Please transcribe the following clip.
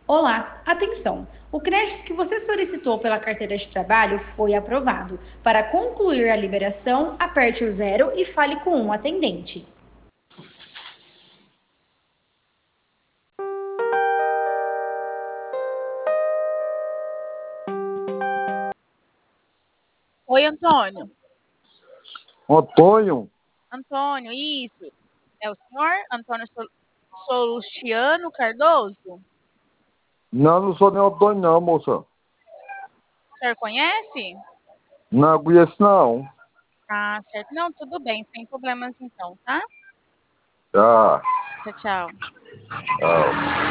Olá, atenção! O crédito que você solicitou pela carteira de trabalho foi aprovado. Para concluir a liberação, aperte o zero e fale com um atendente. Oi, Antônio. Antônio? Antônio, isso. É o senhor Antônio Solustiano Cardoso? Não, não sou nem Antônio não, moça. O senhor conhece? Não conheço não. Ah, certo. Não, tudo bem, sem problemas então, tá? Tá. Tchau, tchau. Tchau.